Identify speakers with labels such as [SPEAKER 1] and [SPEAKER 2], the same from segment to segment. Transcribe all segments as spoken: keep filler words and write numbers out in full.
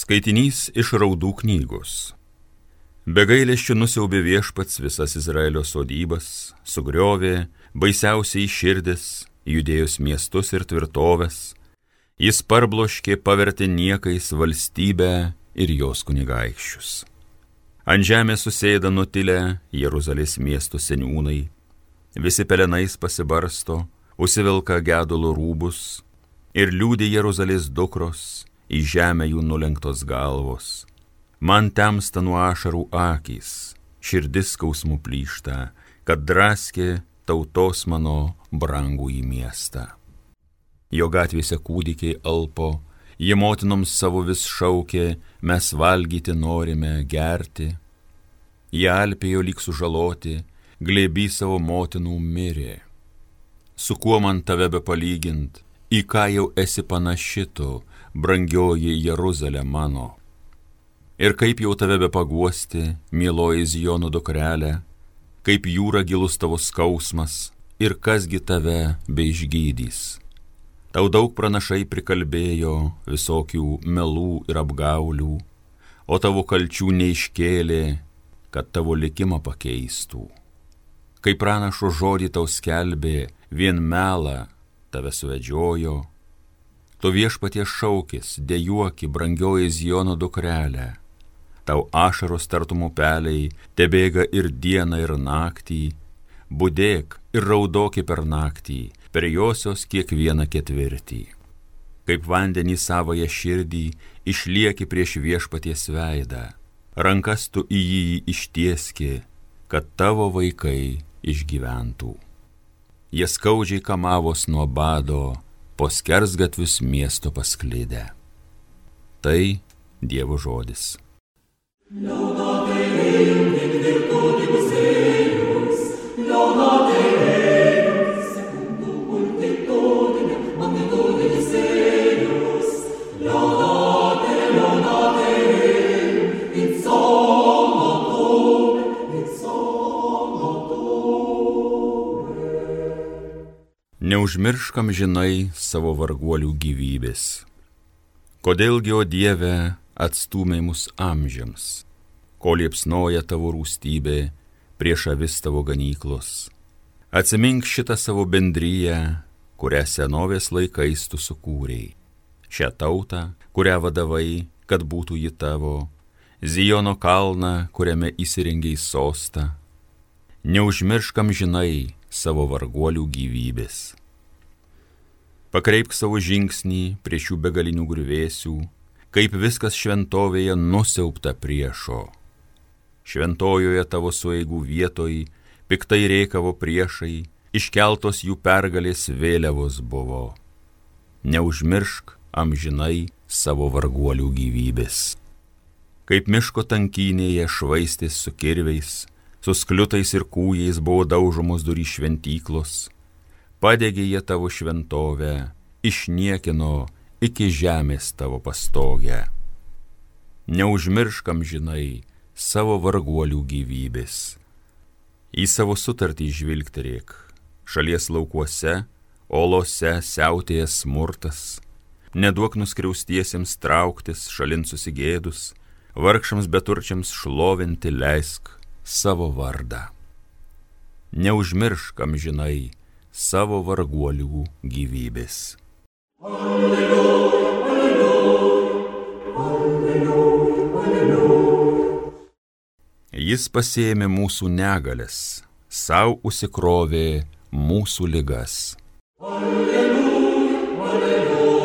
[SPEAKER 1] Skaitinys iš Raudų knygos. Be gailesčio nusiaubė Viešpats visas Izraelio sodybas, sugriovė baisiausiai širdis, Judėjos miestus ir tvirtovės, jis parbloškė, pavertė niekais valstybę ir jos kunigaikščius. Ant žemės susėda nutilę Jeruzalės miestų seniūnai, visi pelenais pasibarsto, užsivilka gedulo rūbus ir liūdi Jeruzalės dukros, į žemę jų nulenktos galvos. Man temsta nuo ašarų akys, širdis skausmų plyšta, kad draskė tautos mano brangų į miestą. Jo gatvėse kūdikiai alpo, jie motinoms savo vis šaukė, mes valgyti norime, gerti. Jie alpėjo lyg sužaloti, glėby savo motinų mirė. Su kuo man tave be palygint, į ką jau esi panaši tu, brangioji Jeruzalė mano. Ir kaip jau tave be paguosti, mieloji Zijono dukrelė, kaip jūra gilus tavo skausmas, ir kasgi tave be išgydys. Tau daug pranašai prikalbėjo visokių melų ir apgaulių, o tavo kalčių neiškėlė, kad tavo likimą pakeistų. Kai pranašo žodį tau skelbė, vien melą tave suvedžiojo, tu Viešpaties šaukis, dejuoki, brangioji Zijono dukrelė. Tau ašaros tartum upeliai, tebėga ir dieną ir naktį, budėk ir raudoki per naktį, per josios kiekvieną ketvirtį. Kaip vandenį savąją širdį, išlieki prieš Viešpaties veidą, rankas tu į jį ištieski, kad tavo vaikai išgyventų. Jie skaudžiai kamavos nuo bado, po skersgatvius miesto pasklidę. Tai Dievo žodis. Laudate Deum in virtutibus eius, laudate Deum secundum multitudinem magnitudis eius, laudate, laudate Deum in sommatum, in sommatum. Neužmirškam žinai savo varguolių gyvybės. Kodėlgi, o Dieve, atstūmė mus amžiams, kol liepsnoja tavo rūstybė prieš avis tavo ganyklos. Atsimink šitą savo bendriją, kurią senovės laikais tu sukūrei, šią tautą, kurią vadavai, kad būtų ji tavo, Zijono kalną, kuriame įsirengiai sostą. Neužmirškam žinai savo varguolių gyvybės. Pakreipk savo žingsnį prie šių begalinių griuvėsių, kaip viskas šventovėje nusiaubta priešo. Šventojoje tavo sueigų vietoj piktai rėkavo priešai, iškeltos jų pergalės vėliavos buvo. Neužmiršk amžinai savo varguolių gyvybės. Kaip miško tankynėje švaistis su kirviais, su skliutais ir kūjais buvo daužomos durys šventyklos, padegė jie tavo šventovę, išniekino iki žemės tavo pastogę. Neužmirškam žinai savo varguolių gyvybės. Į savo sutartį žvilgterėk, šalies laukuose, olose siautėja smurtas. Neduok nuskriaustiesiems trauktis šalin susigėdus, vargšams beturčiams šlovinti leisk savo vardą. Neužmirškam žinai savo varguolių gyvybės. Alleluja, alleluja, alleluja, alleluja. Jis pasėmė mūsų negales, sau užsikrovė mūsų ligas. Alleluja, alleluja.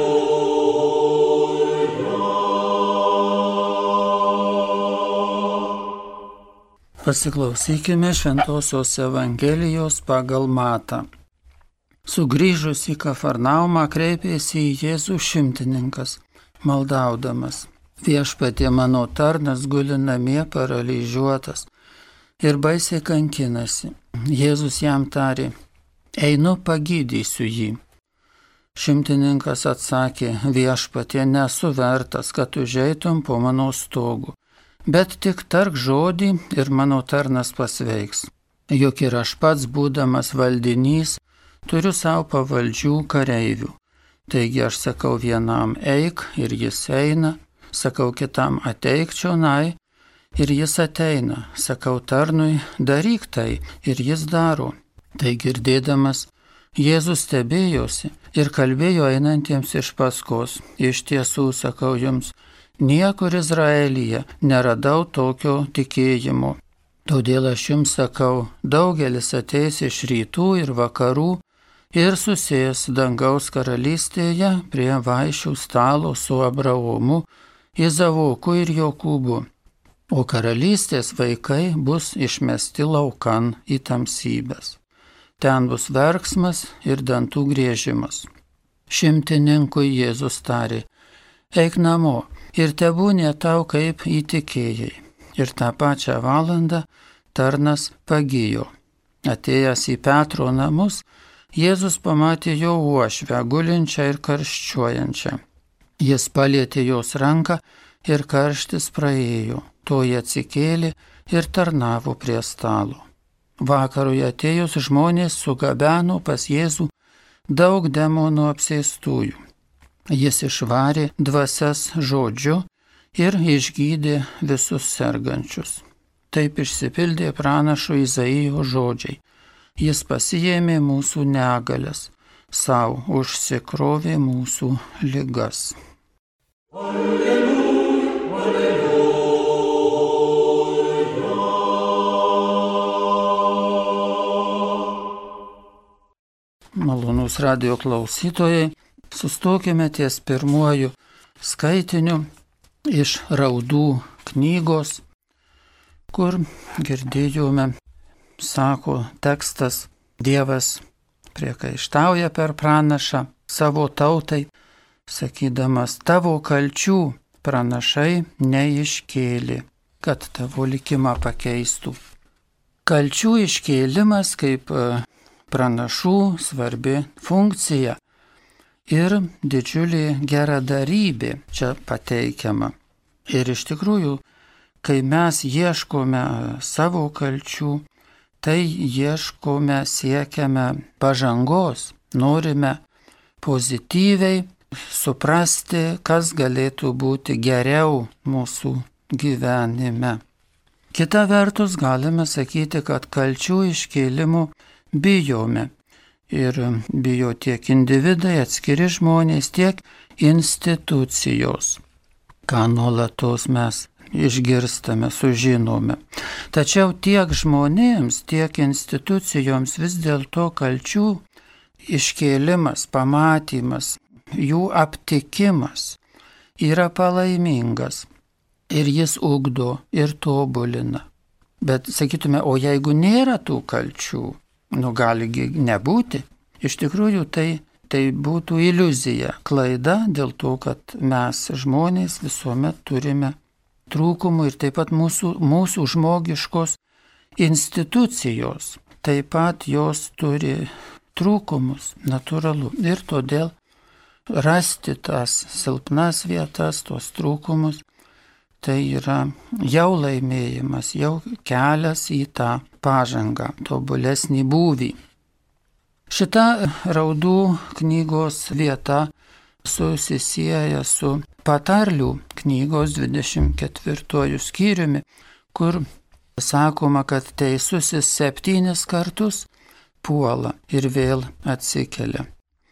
[SPEAKER 2] Pasiklausykime Šventosios Evangelijos pagal Matą. Sugrįžus į Kafarnaumą kreipėsi į Jėzų šimtininkas, maldaudamas: Viešpatie, mano tarnas guli namie paralyžiuotas ir baisiai kankinasi. Jėzus jam tarė: einu pagydysiu jį. Šimtininkas atsakė: Viešpatie, nesu vertas, kad užeitum po mano stogu, bet tik tark žodį ir mano tarnas pasveiks. Juk ir aš pats, būdamas valdinys, turiu savo pavaldžių kareivių. Taigi aš sakau vienam eik ir jis eina, sakau kitam ateik čionai ir jis ateina, sakau tarnui daryk tai ir jis daro. Tai girdėdamas, Jėzus stebėjosi ir kalbėjo einantiems iš paskos. Iš tiesų, sakau jums, niekur Izraelyje neradau tokio tikėjimo. Todėl aš jums sakau, daugelis ateis iš rytų ir vakarų ir susės dangaus karalystėje prie vaišių stalo su Abraomu, Izaoku ir Jokūbu. O karalystės vaikai bus išmesti laukan į tamsybes. Ten bus verksmas ir dantų griežimas. Šimtininkui Jėzus tarė, eik namo ir tebūnie tau kaip įtikėjai. Ir tą pačią valandą tarnas pagijo. Atėjęs į Petro namus, Jėzus pamatė jo uošvę, gulinčią ir karščiuojančią. Jis palietė jos ranką ir karštis praėjo. Toji atsikėlė ir tarnavo prie stalo. Vakarui atėjus žmonės sugabeno pas Jėzų daug demonų apsėstųjų. Jis išvarė dvasias žodžiu ir išgydė visus sergančius. Taip išsipildė pranašo Izaijo žodžiai. Jis pasiėmė mūsų negalias, savo užsikrovė mūsų ligas. Alleluja, alleluja. Malonūs radio klausytojai, sustokime ties pirmuoju skaitiniu iš Raudų knygos, kur girdėjome, sako tekstas, Dievas priekaištauja per pranašą savo tautai, sakydamas, tavo kalčių pranašai neiškėlė, kad tavo likimą pakeistų. Kalčių iškėlimas kaip pranašų svarbi funkcija ir didžiulė geradarybė čia pateikiama. Ir iš tikrųjų, kai mes ieškome savo kalčių, tai ieškome, siekiame pažangos, norime pozityviai suprasti, kas galėtų būti geriau mūsų gyvenime. Kita vertus, galime sakyti, kad kalčių iškėlimų bijome. Ir bijo tiek individai, atskiri žmonės, tiek institucijos, ką nuolatos mes išgirstame, sužinome. Tačiau tiek žmonėms, tiek institucijoms vis dėlto kalčių iškėlimas, pamatymas, jų aptikimas yra palaimingas ir jis ugdo ir tobulina. Bet sakytume, o jeigu nėra tų kalčių, nu galigi nebūti, iš tikrųjų tai, tai būtų iliuzija, klaida dėl to, kad mes žmonės visuomet turime trūkumų ir taip pat mūsų, mūsų žmogiškos institucijos, taip pat jos turi trūkumus, natūralu. Ir todėl rasti tas silpnas vietas, tos trūkumus, tai yra jau laimėjimas, jau kelias į tą pažangą, tobulesnį būvį. Šita Raudų knygos vieta susisieja su Patarlių knygos dvidešimt ketvirtuoju skyriumi, kur sakoma, kad teisusis septynis kartus puola ir vėl atsikelia.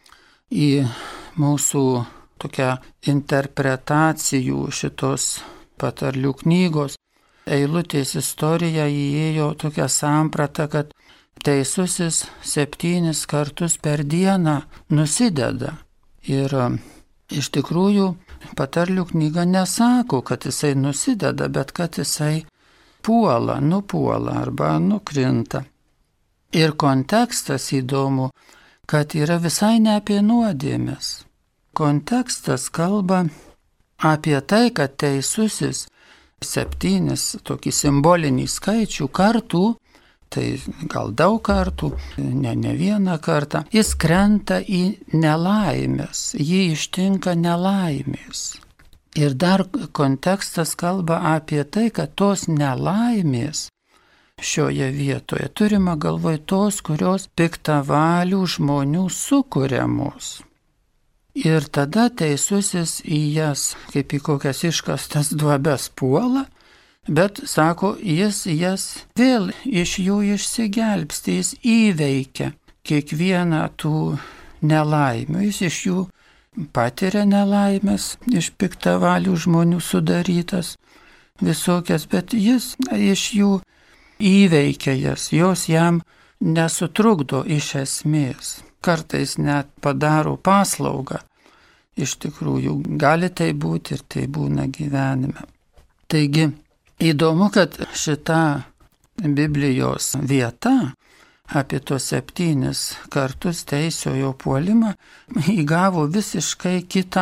[SPEAKER 2] Į mūsų tokią interpretacijų šitos Patarlių knygos eilutės istorija įėjo tokia samprata, kad teisusis septynis kartus per dieną nusideda. Ir iš tikrųjų Patarlių knyga nesako, kad jisai nusideda, bet kad jisai puola, nupuola arba nukrinta. Ir kontekstas įdomu, kad yra visai ne apie nuodėmes. Kontekstas kalba apie tai, kad teisusis septynis, tokį simbolinį skaičių kartų, tai gal daug kartų, ne, ne vieną kartą, jis krenta į nelaimės, jį ištinka nelaimės. Ir dar kontekstas kalba apie tai, kad tos nelaimės šioje vietoje turima galvoj tos, kurios piktavalių žmonių sukuriamos. Ir tada teisusis į jas, kaip į kokias iškastas duobes puola, bet, sako, jis jas vėl iš jų išsigelbsti, jis įveikia kiekvieną tų nelaimių, jis iš jų patiria nelaimės, iš piktavalių žmonių sudarytas visokias, bet jis iš jų įveikia jas, jos jam nesutrukdo iš esmės, kartais net padaro paslaugą. Iš tikrųjų, gali tai būti ir tai būna gyvenime. Taigi, įdomu, kad šita Biblijos vieta apie tos septynis kartus teisiojo puolimą įgavo visiškai kitą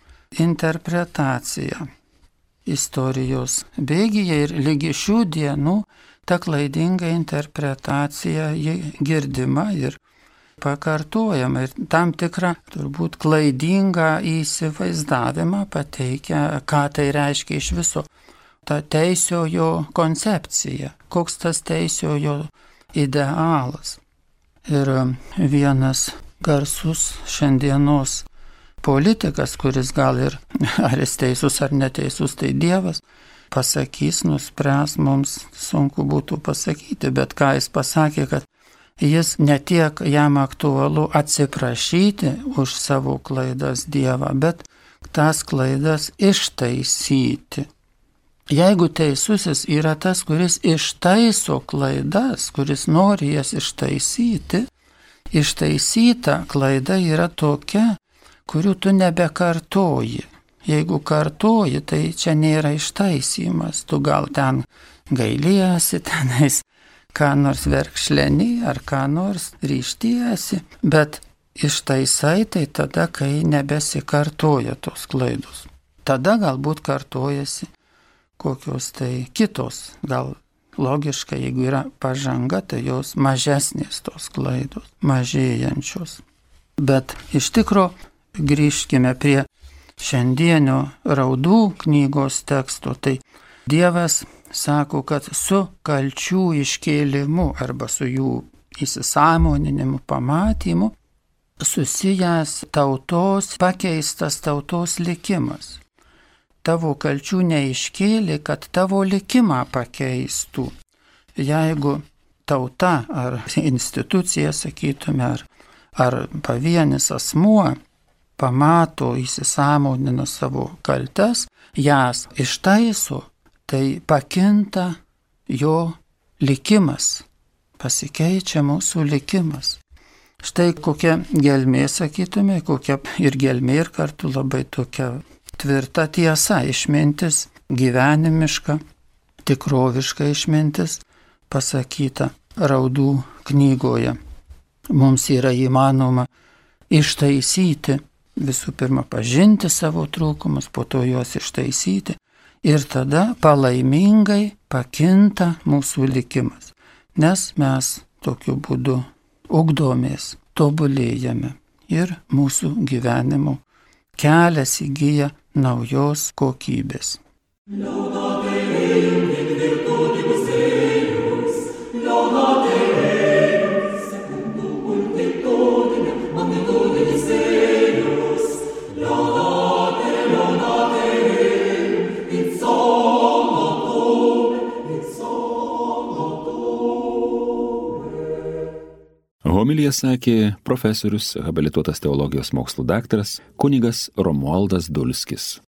[SPEAKER 2] interpretaciją istorijos bėgyje ir lygi šių dienų ta klaidinga interpretacija ji girdima ir pakartojama ir tam tikrą turbūt klaidingą įsivaizdavimą pateikia, ką tai reiškia iš viso ta teisiojo koncepcija, koks tas teisiojo idealas. Ir vienas garsus šiandienos politikas, kuris gal ir ar jis teisus ar neteisus, tai Dievas, pasakys, nuspręs, mums sunku būtų pasakyti, bet ką jis pasakė, kad jis netiek jam aktualu atsiprašyti už savo klaidas Dievą, bet tas klaidas ištaisyti. Jeigu teisusis yra tas, kuris ištaiso klaidas, kuris nori jas ištaisyti, ištaisyta klaida yra tokia, kurių tu nebekartoji. Jeigu kartoji, tai čia nėra ištaisymas, tu gal ten gailiesi, tenais ką nors verkšleni ar ką nors ryžtiesi, bet ištaisai tai tada, kai nebesikartoja tos klaidos. Tada galbūt kartojasi kokios tai kitos, gal logiškai, jeigu yra pažanga, tai jos mažesnės tos klaidos, mažėjančios. Bet iš tikro grįžkime prie šiandienio raudų knygos teksto, tai Dievas sako, kad su kalčių iškėlimu arba su jų įsisąmoninimu, pamatymu susijęs tautos, pakeistas tautos likimas. Tavo kalčių neiškėlė, kad tavo likimą pakeistų. Jeigu tauta ar institucija, sakytume, ar, ar pavienis asmuo pamato, įsisąmonina savo kaltes, jas ištaiso, tai pakinta jo likimas, pasikeičia mūsų likimas. Štai kokia gelmė, sakytume, kokia ir gelmė ir kartu labai tokia tvirta tiesa, išmintis, gyvenimiška, tikroviška išmintis, pasakyta raudų knygoje. Mums yra įmanoma ištaisyti, visų pirma, pažinti savo trūkumus, po to juos ištaisyti ir tada palaimingai pakinta mūsų likimas, nes mes tokiu būdu ugdomės, tobulėjame ir mūsų gyvenimo kelias įgyja naujos kokybės.
[SPEAKER 1] Homiliją sakė profesorius, habilituotas teologijos mokslų daktaras kunigas Romualdas Dulskis.